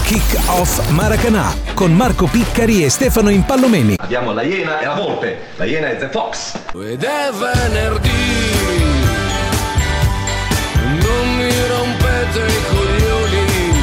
Kick Off Maracanã con Marco Piccari e Stefano Impallomeni. Abbiamo la Iena e la Volpe. La Iena è The Fox. Ed è venerdì, non mi rompete i coglioni.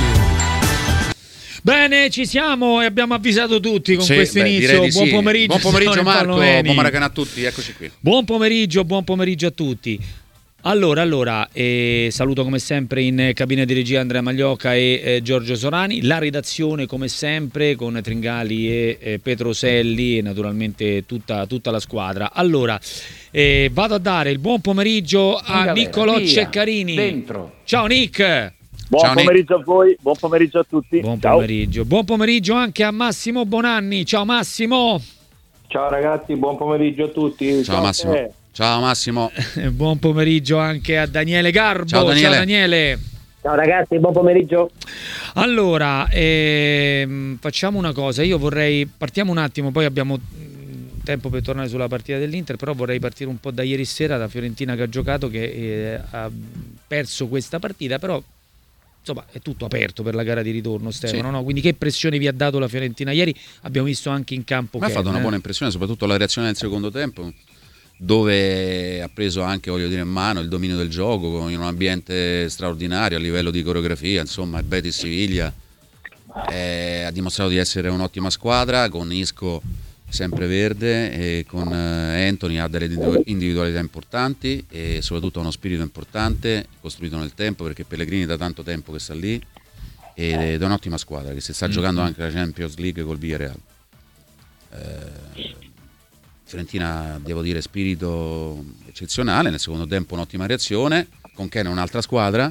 Bene, ci siamo e abbiamo avvisato tutti con questo inizio. Buon pomeriggio. Buon pomeriggio Marco, buon Maracanã a tutti, eccoci qui. Buon pomeriggio a tutti. Allora, saluto come sempre in cabina di regia Andrea Magliocca e Giorgio Sorani, la redazione come sempre con Tringali e Petroselli e naturalmente tutta la squadra. Allora, vado a dare il buon pomeriggio a Niccolò Ceccarini. Dentro. Ciao Nick. Buon pomeriggio a voi, buon pomeriggio a tutti. Buon pomeriggio anche a Massimo Bonanni. Ciao Massimo. Ciao ragazzi, buon pomeriggio a tutti. Ciao Massimo. Ciao Massimo. Buon pomeriggio anche a Daniele Garbo. Ciao Daniele. Ciao ragazzi, buon pomeriggio. Allora, facciamo una cosa. Io partiamo un attimo, poi abbiamo tempo per tornare sulla partita dell'Inter, però vorrei partire un po' da ieri sera, da Fiorentina che ha giocato, che ha perso questa partita, però insomma è tutto aperto per la gara di ritorno, Stefano, no? Quindi che pressione vi ha dato la Fiorentina ieri? Abbiamo visto anche in campo che ha fatto una buona impressione, soprattutto la reazione del secondo tempo, dove ha preso anche, in mano il dominio del gioco in un ambiente straordinario a livello di coreografia. Insomma, il Betis Siviglia ha dimostrato di essere un'ottima squadra, con Isco sempre verde e con Anthony ha delle individualità importanti e soprattutto uno spirito importante costruito nel tempo, perché Pellegrini da tanto tempo che sta lì, ed è un'ottima squadra che si sta giocando anche la Champions League col Villarreal. Fiorentina, devo dire, spirito eccezionale, nel secondo tempo un'ottima reazione, con Ken un'altra squadra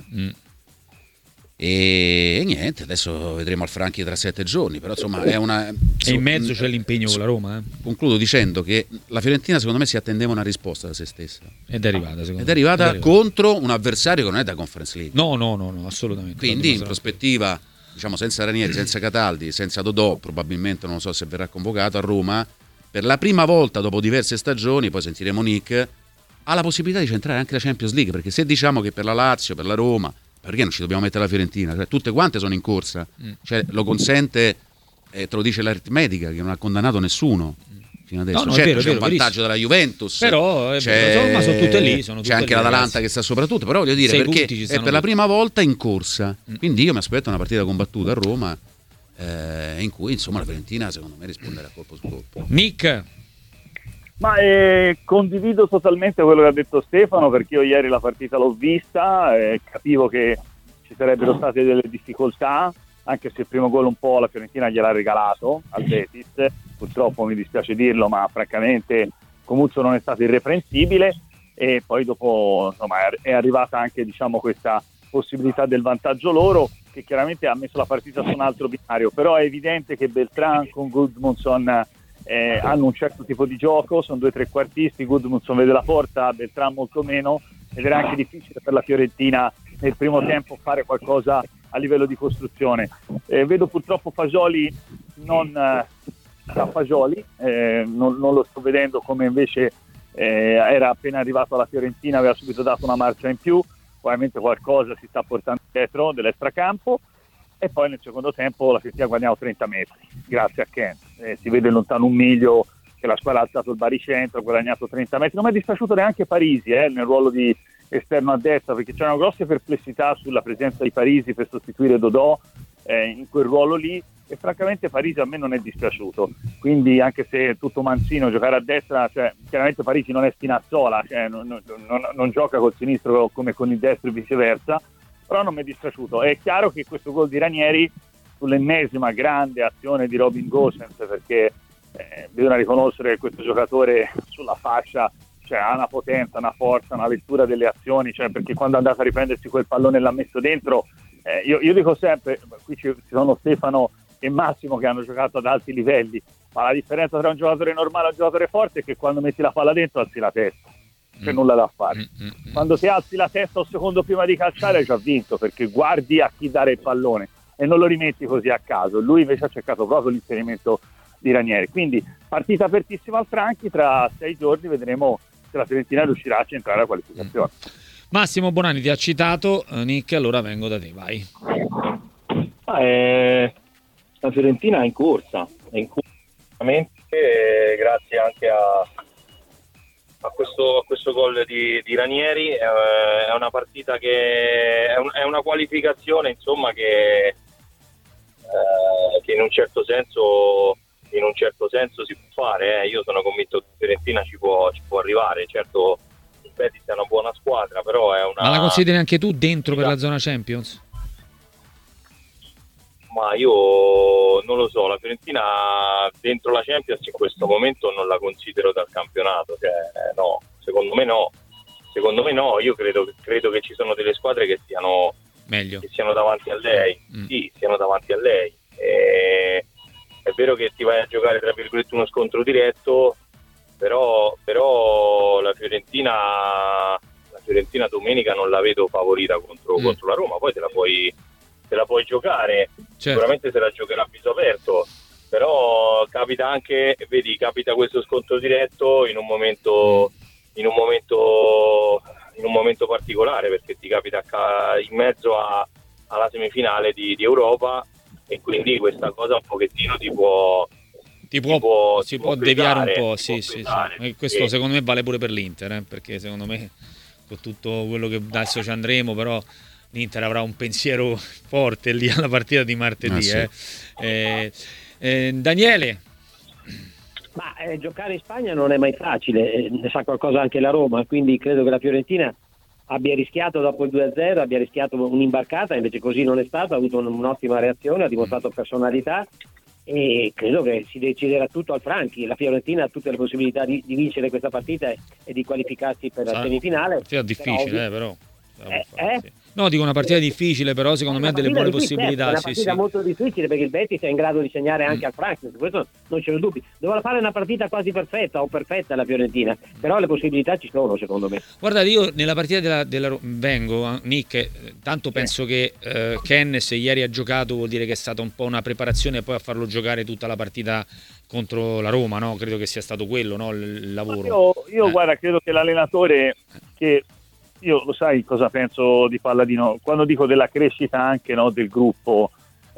e niente, adesso vedremo al Franchi tra 7 giorni, però insomma è una... E in mezzo c'è l'impegno con la Roma. Concludo dicendo che la Fiorentina secondo me si attendeva una risposta da se stessa. Ed è arrivata contro un avversario che non è da Conference League. No, assolutamente. Quindi in prospettiva, diciamo, senza Ranieri, senza Cataldi, senza Dodò, probabilmente non so se verrà convocato a Roma, per la prima volta dopo diverse stagioni, poi sentiremo Nick, ha la possibilità di centrare anche la Champions League, perché se diciamo che per la Lazio, per la Roma, perché non ci dobbiamo mettere la Fiorentina? Cioè, tutte quante sono in corsa, cioè, lo consente, te lo dice l'aritmetica, che non ha condannato nessuno fino adesso. Certo, c'è un vantaggio della Juventus, però sono tutte lì. C'è anche l'Atalanta che sta soprattutto, però voglio dire, perché è per la prima volta in corsa, quindi io mi aspetto una partita combattuta a Roma, in cui insomma la Fiorentina secondo me risponderà colpo su colpo. Nick? Ma condivido totalmente quello che ha detto Stefano, perché io ieri la partita l'ho vista, capivo che ci sarebbero state delle difficoltà, anche se il primo gol un po' la Fiorentina gliel'ha regalato al Betis, purtroppo mi dispiace dirlo, ma francamente Comuzzo non è stato irreprensibile, e poi dopo insomma è arrivata anche, diciamo, questa possibilità del vantaggio loro, che chiaramente ha messo la partita su un altro binario, però è evidente che Beltran con Gudmundsson hanno un certo tipo di gioco, sono due trequartisti, Gudmundsson vede la porta, Beltran molto meno, ed era anche difficile per la Fiorentina nel primo tempo fare qualcosa a livello di costruzione. Vedo purtroppo Fagioli non lo sto vedendo come invece era appena arrivato alla Fiorentina, aveva subito dato una marcia in più. Ovviamente qualcosa si sta portando dietro dell'extracampo, e poi nel secondo tempo la Fiorentina ha guadagnato 30 metri grazie a Ken, si vede lontano un miglio che la squadra ha alzato il baricentro, ha guadagnato 30 metri. Non mi è dispiaciuto neanche Parisi nel ruolo di esterno a destra, perché c'erano grosse perplessità sulla presenza di Parisi per sostituire Dodò in quel ruolo lì, e francamente Parisi a me non è dispiaciuto, quindi anche se è tutto manzino giocare a destra, cioè, chiaramente Parisi non è Spinazzola, cioè, non gioca col sinistro come con il destro e viceversa, però non mi è dispiaciuto. È chiaro che questo gol di Ranieri sull'ennesima grande azione di Robin Gosens, perché bisogna riconoscere che questo giocatore sulla fascia, cioè, ha una potenza, una forza, una lettura delle azioni, cioè, perché quando è andato a riprendersi quel pallone e l'ha messo dentro, io dico sempre, qui ci sono Stefano e Massimo che hanno giocato ad alti livelli, ma la differenza tra un giocatore normale e un giocatore forte è che quando metti la palla dentro alzi la testa, c'è nulla da fare. Quando ti alzi la testa un secondo prima di calciare hai già vinto, perché guardi a chi dare il pallone e non lo rimetti così a caso. Lui invece ha cercato proprio l'inserimento di Ranieri, quindi partita apertissima al Franchi, tra 6 giorni vedremo se la Fiorentina riuscirà a centrare la qualificazione. Massimo Bonanni ti ha citato, Nick, allora vengo da te, vai. la Fiorentina è in corsa veramente, grazie anche a questo gol di Ranieri. È una partita che è una qualificazione, insomma, che in un certo senso si può fare. Io sono convinto che Fiorentina ci può arrivare. Certo, il Betis è una buona squadra, però è una... Ma la consideri anche tu dentro per la zona Champions? Ma io non lo so, la Fiorentina dentro la Champions in questo momento non la considero dal campionato, no, secondo me no, io credo che ci sono delle squadre che siano meglio, che siano davanti a lei, sì, siano davanti a lei. È vero che ti vai a giocare tra virgolette uno scontro diretto, però la Fiorentina domenica non la vedo favorita contro la Roma. Poi te la puoi giocare, certo. Sicuramente se la giocherà a viso aperto, però capita anche, capita questo scontro diretto in un momento particolare, perché ti capita in mezzo alla semifinale di Europa, e quindi questa cosa un pochettino si può deviare un po', sì. E questo sì. Secondo me vale pure per l'Inter, perché secondo me con tutto quello che adesso ci andremo, però l'Inter avrà un pensiero forte lì alla partita di martedì. Sì. Daniele? Ma giocare in Spagna non è mai facile, ne sa qualcosa anche la Roma, quindi credo che la Fiorentina abbia rischiato dopo il 2-0, abbia rischiato un'imbarcata, invece così non è stato, ha avuto un'ottima reazione, ha dimostrato personalità, e credo che si deciderà tutto al Franchi. La Fiorentina ha tutte le possibilità di vincere questa partita e di qualificarsi per la semifinale. Partita difficile, però. No, dico una partita difficile, però secondo me ha delle buone possibilità. È una partita molto difficile, perché il Betis è in grado di segnare anche al Franchi, su questo non c'è dubbi. Doveva fare una partita quasi perfetta o perfetta la Fiorentina, però le possibilità ci sono, secondo me. Guardate, io nella partita della vengo, Nick, tanto penso che Ken, se ieri ha giocato, vuol dire che è stata un po' una preparazione poi a farlo giocare tutta la partita contro la Roma, no? Credo che sia stato quello, no? Il lavoro. Io guarda, credo che l'allenatore, che io lo sai cosa penso di Palladino, quando dico della crescita anche, no, del gruppo,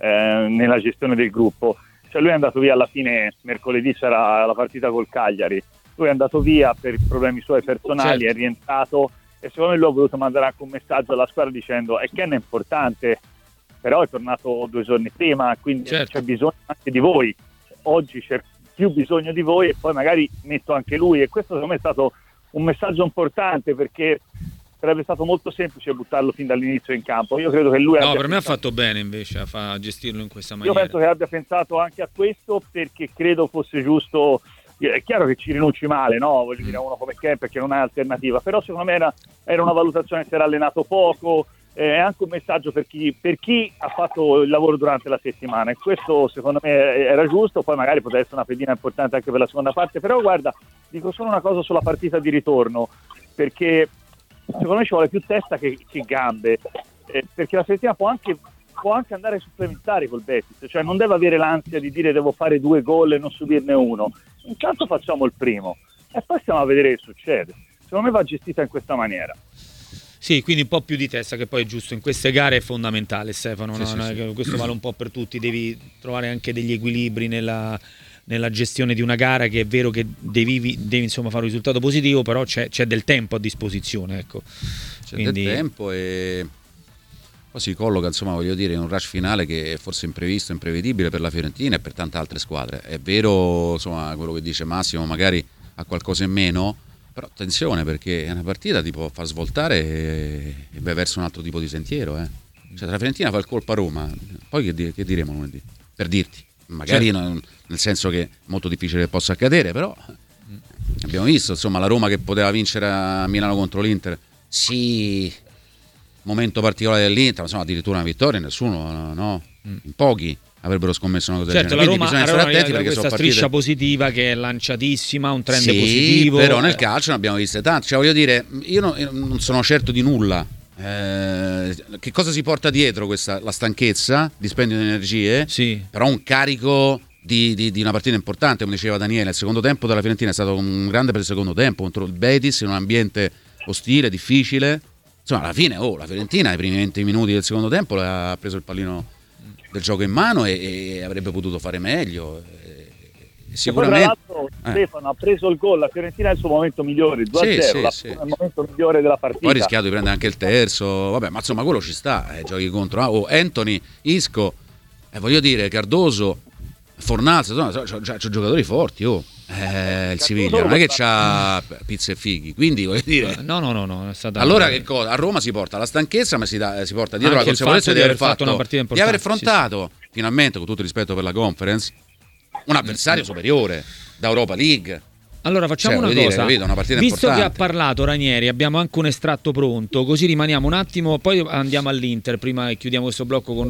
nella gestione del gruppo, cioè lui è andato via alla fine, mercoledì sarà la partita col Cagliari, lui è andato via per problemi suoi personali, certo. È rientrato, e secondo me lui ha voluto mandare anche un messaggio alla squadra dicendo che è importante, però è tornato 2 giorni prima, quindi certo. C'è bisogno anche di voi, oggi c'è più bisogno di voi, e poi magari metto anche lui, e questo secondo me è stato un messaggio importante, perché sarebbe stato molto semplice buttarlo fin dall'inizio in campo. Io credo che lui per me ha fatto bene invece a gestirlo in questa maniera. Io penso che abbia pensato anche a questo, perché credo fosse giusto. È chiaro che ci rinunci male, no? Voglio dire, uno come Ken, perché non ha alternativa, però secondo me era una valutazione, si era allenato poco, è anche un messaggio per chi ha fatto il lavoro durante la settimana, e questo secondo me era giusto. Poi magari poteva essere una pedina importante anche per la seconda parte, però guarda, dico solo una cosa sulla partita di ritorno, perché secondo me ci vuole più testa che gambe, perché la Fiorentina può anche andare ai supplementari col Betis, cioè non deve avere l'ansia di dire devo fare 2 gol e non subirne uno. Intanto facciamo il primo e poi stiamo a vedere che succede. Secondo me va gestita in questa maniera. Sì, quindi un po' più di testa, che poi è giusto in queste gare, è fondamentale, Stefano. Sì. Questo vale un po' per tutti, devi trovare anche degli equilibri nella gestione di una gara, che è vero che devi insomma fare un risultato positivo, però c'è del tempo a disposizione, ecco. Del tempo, e poi si colloca, insomma, voglio dire, in un rush finale che è forse imprevisto, imprevedibile per la Fiorentina e per tante altre squadre. È vero, insomma, quello che dice Massimo, magari ha qualcosa in meno, però attenzione, perché è una partita ti può far svoltare e vai verso un altro tipo di sentiero, Cioè, la Fiorentina fa il colpo a Roma, poi che diremo lunedì? Per dirti, magari certo. Nel senso che è molto difficile che possa accadere, però abbiamo visto, insomma, la Roma che poteva vincere a Milano contro l'Inter, sì, momento particolare dell'Inter, ma insomma addirittura una vittoria nessuno, no? In pochi avrebbero scommesso una cosa certo, del genere. Quindi bisogna stare attenti, perché questa striscia positiva che è lanciatissima, un trend positivo. Però nel calcio ne abbiamo viste tante, cioè voglio dire, io non sono certo di nulla. Che cosa si porta dietro la stanchezza, dispendio di energie, sì. Però un carico di una partita importante, come diceva Daniele. Il secondo tempo della Fiorentina è stato un grande per il secondo tempo contro il Betis, in un ambiente ostile, difficile. Insomma, alla fine la Fiorentina ai primi 20 minuti del secondo tempo ha preso il pallino del gioco in mano e avrebbe potuto fare meglio. Sicuramente. Poi, tra l'altro, Stefano ha preso il gol, la Fiorentina è il suo momento migliore, 2-0, è il momento migliore della partita. Poi ha rischiato di prendere anche il terzo, vabbè, ma insomma quello ci sta, giochi contro Anthony, Isco, voglio dire, Cardoso, Fornals, c'ha giocatori forti, il Siviglia non è che c'ha pizze e fighi, quindi voglio dire no, è stata... Allora che cosa? A Roma si porta la stanchezza, ma si porta dietro la consapevolezza di aver fatto una partita importante, di aver affrontato finalmente, con tutto il rispetto per la Conference, un avversario superiore da Europa League. Allora facciamo una cosa, una partita visto importante. che ha parlato Ranieri, abbiamo anche un estratto pronto, così rimaniamo un attimo, poi andiamo all'Inter, prima chiudiamo questo blocco con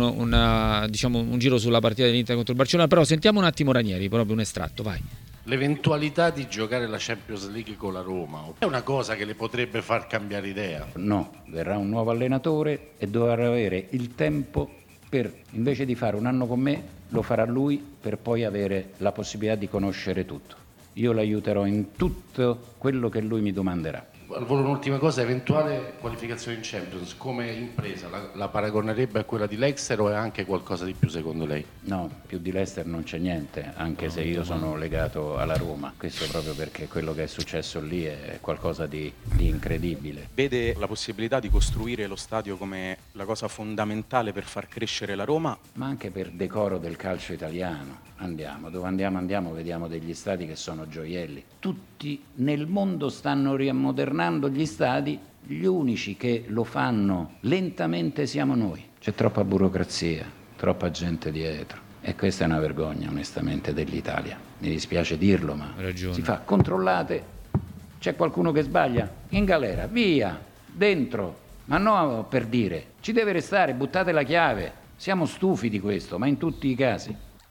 un giro sulla partita dell'Inter contro il Barcellona, però sentiamo un attimo Ranieri, proprio un estratto, vai. L'eventualità di giocare la Champions League con la Roma è una cosa che le potrebbe far cambiare idea? No, verrà un nuovo allenatore e dovrà avere il tempo per, invece di fare un anno con me, lo farà lui per poi avere la possibilità di conoscere tutto. Io l'aiuterò in tutto quello che lui mi domanderà. Al volo un'ultima cosa, eventuale qualificazione in Champions, come impresa, la paragonerebbe a quella di Leicester o è anche qualcosa di più secondo lei? No, più di Leicester non c'è niente, anche se io sono legato alla Roma, questo proprio perché quello che è successo lì è qualcosa di incredibile. Vede la possibilità di costruire lo stadio come la cosa fondamentale per far crescere la Roma? Ma anche per decoro del calcio italiano. Dove andiamo, vediamo degli stadi che sono gioielli. Tutti nel mondo stanno riammodernando gli stadi, gli unici che lo fanno lentamente siamo noi. C'è troppa burocrazia, troppa gente dietro e questa è una vergogna onestamente dell'Italia. Mi dispiace dirlo, ma si fa, controllate, c'è qualcuno che sbaglia, in galera, via, dentro, ma no per dire, ci deve restare, buttate la chiave. Siamo stufi di questo, ma in tutti i casi.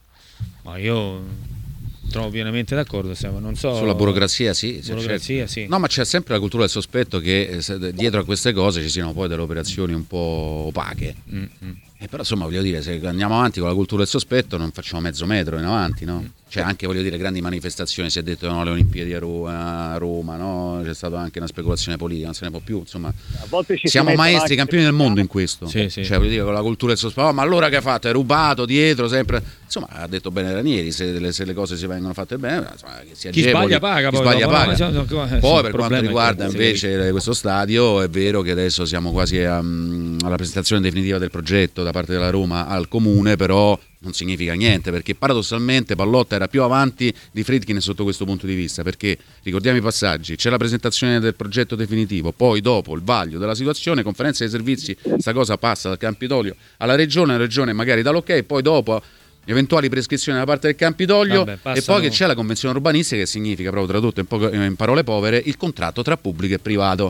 Ma io trovo pienamente d'accordo, non so. Sulla burocrazia sì. Sì. No, ma c'è sempre la cultura del sospetto che dietro a queste cose ci siano poi delle operazioni un po' opache. Però insomma voglio dire, se andiamo avanti con la cultura del sospetto non facciamo mezzo metro in avanti, no? Cioè anche voglio dire grandi manifestazioni, si è detto no, le Olimpiadi a Roma, no? C'è stata anche una speculazione politica, non se ne può più, insomma. A volte siamo maestri, campioni del mondo in questo. Sì. Cioè voglio dire con la cultura del sospetto, ma allora che ha fatto? È rubato dietro sempre. Insomma, ha detto bene Ranieri, se le cose si vengono fatte bene, insomma, che si agevoli, chi sbaglia paga, chi sbaglia paga. Poi per quanto riguarda invece questo stadio, è vero che adesso siamo quasi alla presentazione definitiva del progetto da parte della Roma al comune, però non significa niente, perché paradossalmente Pallotta era più avanti di Friedkin sotto questo punto di vista, perché ricordiamo i passaggi, c'è la presentazione del progetto definitivo, poi dopo il vaglio della situazione, conferenza dei servizi, sta cosa passa dal Campidoglio alla regione, la regione magari dà l'ok, poi dopo eventuali prescrizioni da parte del Campidoglio e poi che c'è la convenzione urbanistica, che significa, proprio tradotto in parole povere, il contratto tra pubblico e privato.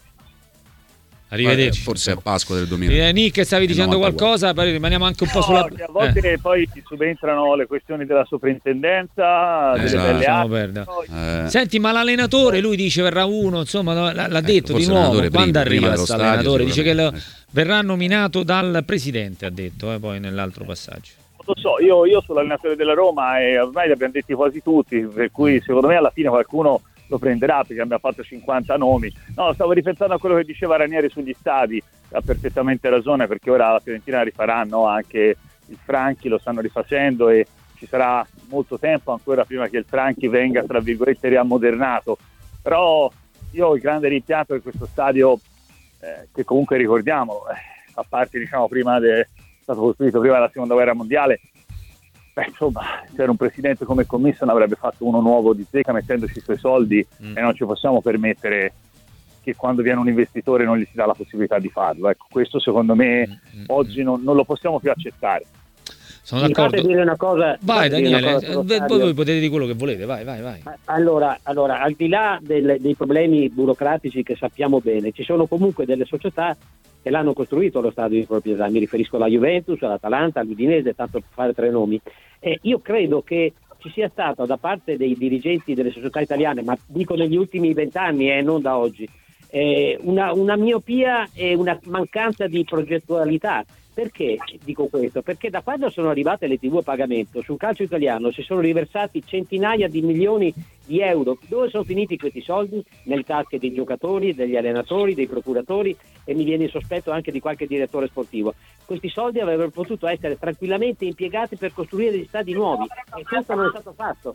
Arrivederci. Forse a Pasqua del 2000. Nick, stavi dicendo qualcosa? Poi rimaniamo anche un po' sulla. A volte poi subentrano le questioni della soprintendenza, delle belle acque. Senti, ma l'allenatore, lui dice verrà uno, insomma, l'ha detto di nuovo. Quando arriva questo allenatore? Dice che verrà nominato dal presidente, ha detto, poi nell'altro passaggio. Lo so, io sull'allenatore della Roma e ormai li abbiamo detti quasi tutti, per cui secondo me alla fine qualcuno lo prenderà perché abbiamo fatto 50 nomi. No, stavo ripensando a quello che diceva Ranieri sugli stadi, ha perfettamente ragione, perché ora la Fiorentina rifaranno anche il Franchi, lo stanno rifacendo e ci sarà molto tempo ancora prima che il Franchi venga tra virgolette riammodernato, però io ho il grande rimpianto di questo stadio che comunque ricordiamo a parte prima è stato costruito prima della seconda guerra mondiale. Insomma, c'era un presidente come Commisso, ne avrebbe fatto uno nuovo di Zecca mettendoci i suoi soldi e non ci possiamo permettere che quando viene un investitore non gli si dà la possibilità di farlo. Ecco, questo secondo me oggi non lo possiamo più accettare. Sono d'accordo. Mi fate dire una cosa. Vai Daniele, voi potete dire quello che volete, vai. Allora, al di là dei problemi burocratici che sappiamo bene, ci sono comunque delle società che l'hanno costruito lo stadio di proprietà, mi riferisco alla Juventus, all'Atalanta, all'Udinese, tanto per fare 3 nomi. Io credo che ci sia stata da parte dei dirigenti delle società italiane, ma dico negli ultimi 20 anni, non da oggi, una miopia e una mancanza di progettualità, Perché dico questo? Perché da quando sono arrivate le TV a pagamento sul calcio italiano si sono riversati centinaia di milioni di euro. Dove sono finiti questi soldi? Nelle tasche dei giocatori, degli allenatori, dei procuratori, e mi viene il sospetto anche di qualche direttore sportivo. Questi soldi avrebbero potuto essere tranquillamente impiegati per costruire degli stadi nuovi, e questo non è stato fatto.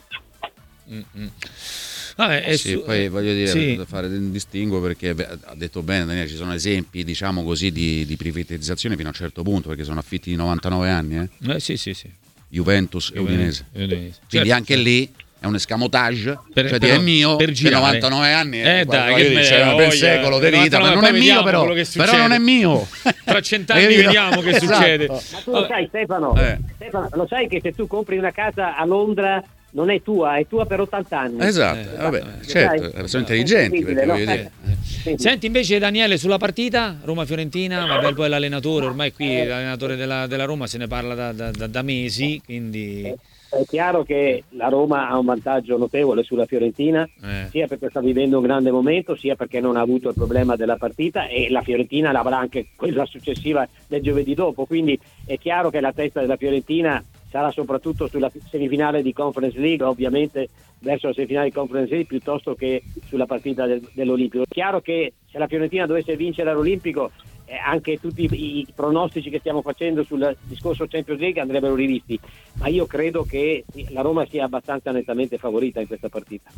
Vabbè, sì, poi voglio dire, fare un distinguo, perché ha detto bene Daniele, ci sono esempi, diciamo così, di privatizzazione fino a un certo punto, perché sono affitti di 99 anni, sì. Juventus e Udinese. Quindi Certo, anche lì è un escamotage, però, è mio per 99 anni, per secolo di vita, ma non è mio, però non è mio. Tra 100 anni vediamo che succede. Ma tu lo sai, Stefano, lo sai che se tu compri una casa a Londra non è tua, è tua per 80 anni. Esatto, vabbè, certo, sono intelligenti, perché voglio dire. Senti invece Daniele, sulla partita Roma-Fiorentina, vabbè, poi l'allenatore, ormai qui l'allenatore della Roma se ne parla da mesi, quindi è chiaro che la Roma ha un vantaggio notevole sulla Fiorentina, sia perché sta vivendo un grande momento, sia perché non ha avuto il problema della partita, e la Fiorentina l'avrà anche quella successiva del giovedì dopo, quindi è chiaro che la testa della Fiorentina sarà soprattutto sulla semifinale di Conference League, ovviamente verso la semifinale di Conference League, piuttosto che sulla partita dell'Olimpico. È chiaro che se la Fiorentina dovesse vincere l'Olimpico, anche tutti i pronostici che stiamo facendo sul discorso Champions League andrebbero rivisti, ma io credo che la Roma sia abbastanza nettamente favorita in questa partita.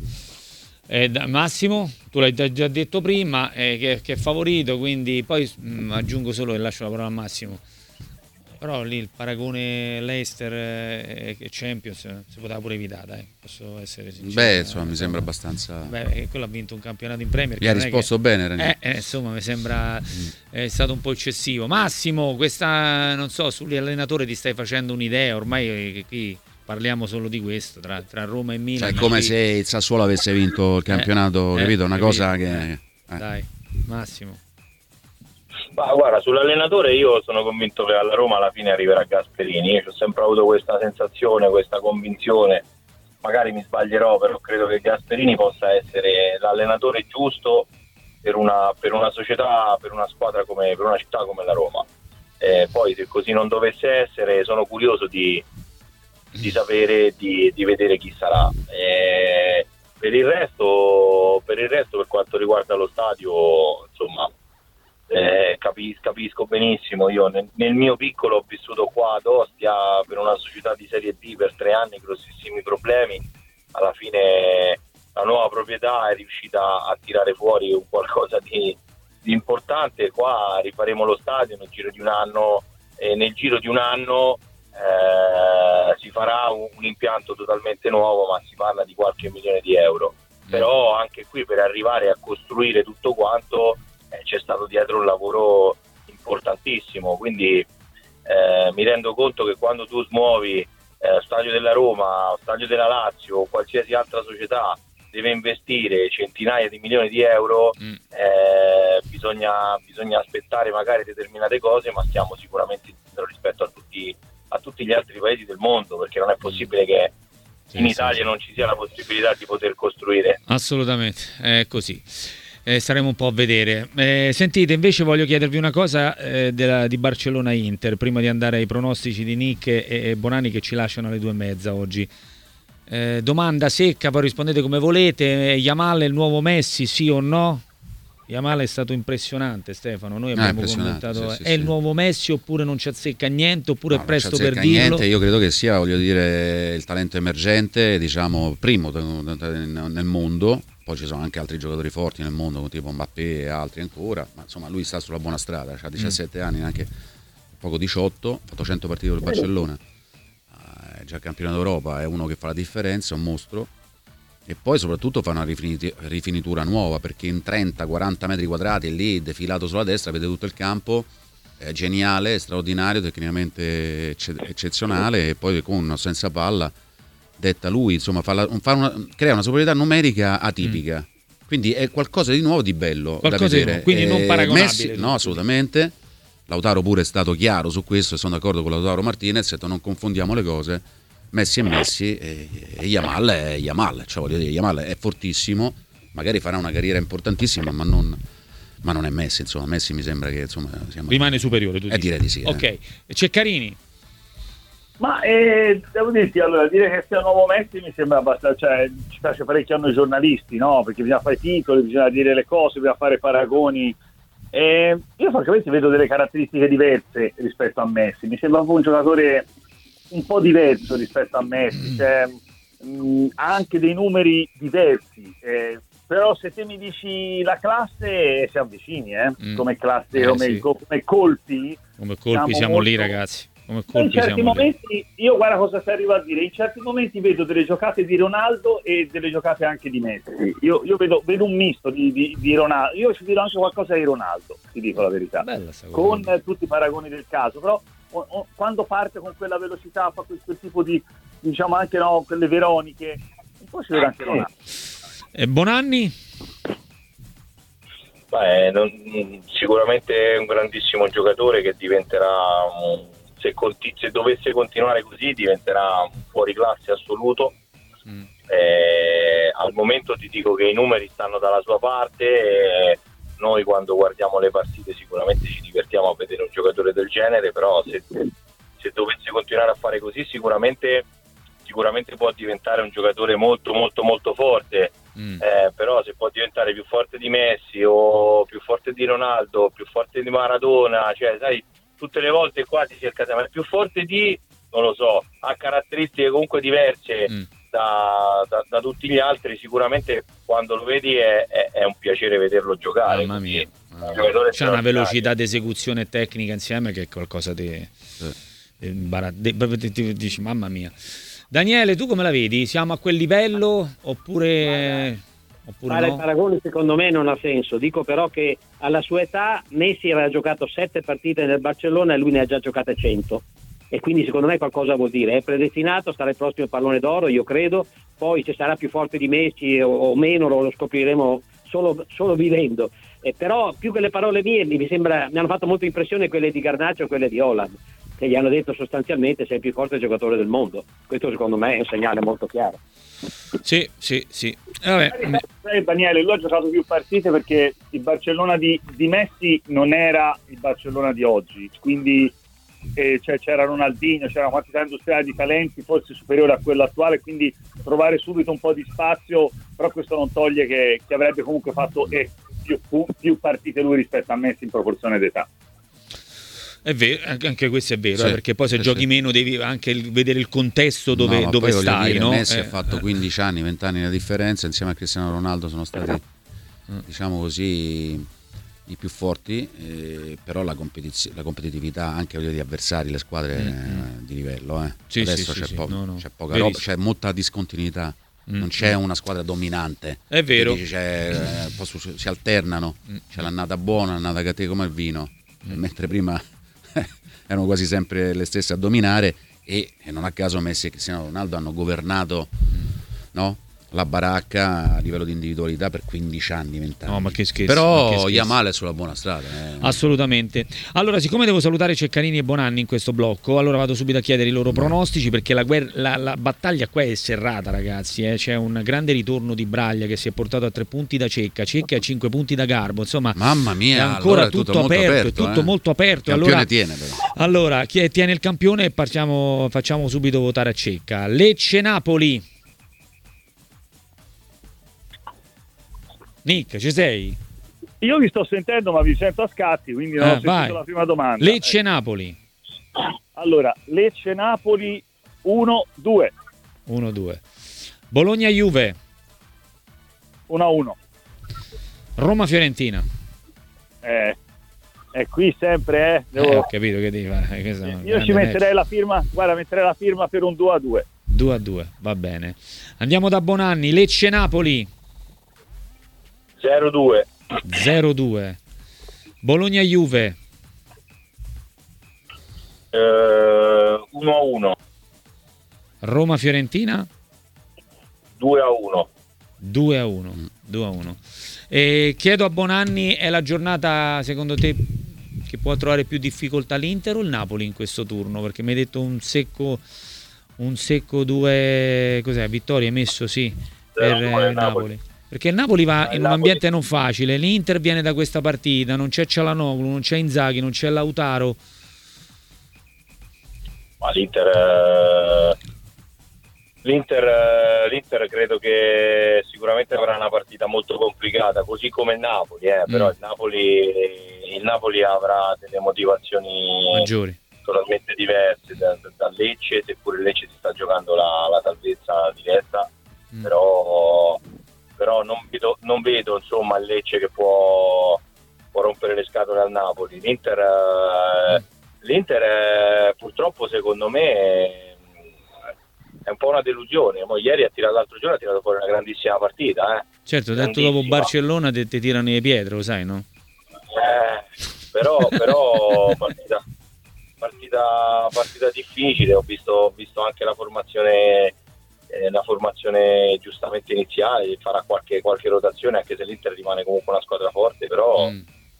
Massimo, tu l'hai già detto prima, che è favorito, quindi poi aggiungo solo che lascio la parola a Massimo. Però lì il paragone Leicester e Champions si poteva pure evitare, posso essere sincero. Insomma, mi sembra abbastanza. Quello ha vinto un campionato in Premier. Mi ha risposto bene, insomma, mi sembra è stato un po' eccessivo. Massimo, questa, non so, sull'allenatore ti stai facendo un'idea? Ormai qui parliamo solo di questo, tra Roma e Milan. Cioè, è come se il Sassuolo avesse vinto il campionato, capito? Una cosa che. Dai, Massimo. Ma guarda, sull'allenatore io sono convinto che alla Roma alla fine arriverà Gasperini. Io ho sempre avuto questa sensazione, questa convinzione, magari mi sbaglierò, però credo che Gasperini possa essere l'allenatore giusto per una società, per una squadra come, per una città come la Roma. Poi se così non dovesse essere, sono curioso di sapere, di vedere chi sarà. Per il resto, per quanto riguarda lo stadio, insomma, capisco benissimo. Io nel mio piccolo ho vissuto qua ad Ostia per una società di Serie B per 3 anni, grossissimi problemi. Alla fine la nuova proprietà è riuscita a tirare fuori un qualcosa di importante. Qua rifaremo lo stadio nel giro di un anno, e nel giro di un anno si farà un impianto totalmente nuovo, ma si parla di qualche milione di euro. Però anche qui, per arrivare a costruire tutto quanto, c'è stato dietro un lavoro importantissimo, quindi mi rendo conto che quando tu smuovi stadio della Roma, stadio della Lazio o qualsiasi altra società deve investire centinaia di milioni di euro, bisogna aspettare magari determinate cose, ma stiamo sicuramente indietro rispetto a tutti gli altri paesi del mondo, perché non è possibile che in Italia non ci sia la possibilità di poter costruire. Assolutamente, è così. Staremo un po' a vedere. Sentite, invece voglio chiedervi una cosa di Barcellona-Inter, prima di andare ai pronostici di Nick e Bonani, che ci lasciano alle 2:30 oggi. Domanda secca, poi rispondete come volete. Yamal è il nuovo Messi, sì o no? Yamal è stato impressionante, Stefano. Noi abbiamo commentato, è il nuovo Messi, oppure non ci azzecca niente, oppure è presto per dirlo? Niente. Io credo che sia, voglio dire, il talento emergente, diciamo, primo nel mondo. Poi ci sono anche altri giocatori forti nel mondo, tipo Mbappé e altri ancora, ma insomma lui sta sulla buona strada, ha 17 anni, neanche poco 18, ha fatto 100 partite col Barcellona, è già campione d'Europa, è uno che fa la differenza, è un mostro, e poi soprattutto fa una rifinitura nuova, perché in 30-40 metri quadrati lì defilato sulla destra vede tutto il campo, è geniale, straordinario, tecnicamente eccezionale, e poi con senza palla detta lui, insomma, crea una superiorità numerica atipica, quindi è qualcosa di nuovo, di bello da vedere. Quindi non paragonabile. Messi, no, assolutamente. Lautaro pure è stato chiaro su questo, e sono d'accordo con Lautaro Martinez, non confondiamo le cose. Messi è Messi e Yamal è Yamal, cioè voglio dire, Yamal è fortissimo, magari farà una carriera importantissima, ma ma non è Messi, insomma. Messi mi sembra che insomma rimane superiore, tu dici. Direi di sì. Ok, Ceccarini. Ma devo dirti, allora, dire che sia un nuovo Messi mi sembra abbastanza, cioè ci piace parecchio a noi giornalisti, no? Perché bisogna fare titoli, bisogna dire le cose, bisogna fare paragoni. Io francamente vedo delle caratteristiche diverse rispetto a Messi, mi sembra un giocatore un po' diverso rispetto a Messi, cioè, ha anche dei numeri diversi, però se te mi dici la classe si avvicini, come classe, come colpi. Come colpi siamo molto lì, ragazzi. Come colpi in certi momenti, io guarda cosa si arriva a dire, in certi momenti vedo delle giocate di Ronaldo e delle giocate anche di Messi. Io vedo un misto di Ronaldo, io ci vedo anche qualcosa di Ronaldo, ti dico la verità, con tutti i paragoni del caso, però quando parte con quella velocità, fa quel tipo di, diciamo anche quelle veroniche, un po' ci vede anche Ronaldo. Bonanni? Sicuramente è un grandissimo giocatore che diventerà, se dovesse continuare così, diventerà un fuoriclasse assoluto. Al momento ti dico che i numeri stanno dalla sua parte, noi quando guardiamo le partite sicuramente ci divertiamo a vedere un giocatore del genere, però se dovesse continuare a fare così sicuramente può diventare un giocatore molto molto molto forte. Però se può diventare più forte di Messi o più forte di Ronaldo, più forte di Maradona, cioè sai, tutte le volte qua si cerca ma più forte di, non lo so, ha caratteristiche comunque diverse da tutti gli altri, sicuramente quando lo vedi è un piacere vederlo giocare. Mamma mia, c'è una velocità di esecuzione tecnica insieme che è qualcosa di dici mamma mia. Daniele, tu come la vedi? Siamo a quel livello oppure fare no? Paragoni secondo me non ha senso, dico però che alla sua età Messi aveva giocato 7 partite nel Barcellona e lui ne ha già giocate 100, e quindi secondo me qualcosa vuol dire, è predestinato, sarà il prossimo pallone d'oro, io credo, poi se sarà più forte di Messi o meno lo scopriremo solo vivendo. Però più che le parole mie mi hanno fatto molta impressione quelle di Garnacho e quelle di Haaland, che gli hanno detto sostanzialmente sei il più forte giocatore del mondo. Questo secondo me è un segnale molto chiaro. Sì. Vabbè. Daniele, lui ha giocato più partite perché il Barcellona di Messi non era il Barcellona di oggi, quindi c'era Ronaldinho, c'era una quantità industriale di talenti forse superiore a quello attuale, quindi trovare subito un po' di spazio, però questo non toglie che avrebbe comunque fatto più partite lui rispetto a Messi in proporzione d'età. È vero, anche questo è vero, perché poi se giochi meno devi anche vedere il contesto dove stai. Dire, Messi ha fatto 15 anni, 20 anni la differenza, insieme a Cristiano Ronaldo sono stati, diciamo così, i più forti, però la competitività anche di avversari, le squadre di livello. Adesso c'è poca roba, c'è molta discontinuità. Non c'è una squadra dominante, è vero, si alternano, c'è l'annata buona, l'annata cattiva come il vino, mentre prima erano quasi sempre le stesse a dominare, e non a caso Messi e Cristiano Ronaldo hanno governato la baracca a livello di individualità per 15 anni, 20 anni. No, ma che scherzo. Però Yamal è sulla buona strada. Assolutamente. Allora, siccome devo salutare Ceccarini e Bonanni in questo blocco, allora vado subito a chiedere i loro pronostici, perché la battaglia qua è serrata, ragazzi. C'è un grande ritorno di Braglia che si è portato a 3 punti da Cecca a 5 punti da Garbo. Insomma, mamma mia, è ancora allora tutto aperto, è tutto molto aperto. Campione tiene, però. Allora, chi tiene il campione facciamo subito votare a Cecca. Lecce-Napoli. Nick, ci sei? Io vi sto sentendo, ma vi sento a scatti, quindi non ho sentito la prima domanda. Lecce-Napoli. Allora, Lecce-Napoli 1-2. Bologna-Juve 1-1. Roma-Fiorentina. È qui sempre, ho capito che devi fare. Io ci metterei la firma, metterei la firma per un 2-2. 2-2, va bene. Andiamo da Bonanni. Lecce-Napoli 0-2. Bologna-Juve 1-1. Roma-Fiorentina 2-1. E chiedo a Bonanni, è la giornata secondo te che può trovare più difficoltà l'Inter o il Napoli in questo turno? Perché mi hai detto un secco 2, cos'è? Vittorie messo per Napoli. Perché il Napoli va in un Napoli... ambiente non facile, l'Inter viene da questa partita, non c'è Çalhanoğlu, non c'è Inzaghi, non c'è Lautaro. Ma l'Inter credo che sicuramente avrà una partita molto complicata, così come il Napoli, però il Napoli avrà delle motivazioni maggiori, totalmente diverse da Lecce, seppure il Lecce si sta giocando la salvezza diretta, però non vedo insomma il Lecce che può rompere le scatole al Napoli. L'Inter purtroppo secondo me è un po' una delusione. Ieri l'altro giorno ha tirato fuori una grandissima partita. Certo, detto dopo Barcellona ti tirano le pietre, lo sai, no? Però partita difficile. Ho visto anche la formazione giustamente iniziale, farà qualche rotazione, anche se l'Inter rimane comunque una squadra forte, però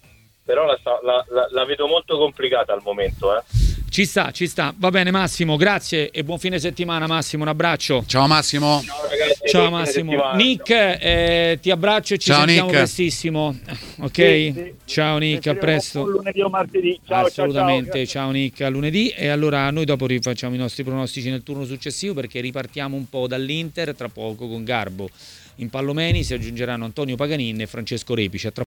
la vedo molto complicata al momento. Ci sta. Va bene Massimo, grazie e buon fine settimana Massimo, un abbraccio. Ciao Massimo. Ciao ragazzi. Ciao Massimo. Nick, ti abbraccio e ci sentiamo Nick. prestissimo. Ok? Sì. Ciao Nick, a presto. Lunedì o martedì. Ciao, assolutamente, ciao. ciao Nick, a lunedì. E allora noi dopo rifacciamo i nostri pronostici nel turno successivo, perché ripartiamo un po' dall'Inter tra poco con Garbo. In Pallomeni si aggiungeranno Antonio Paganin e Francesco Repice.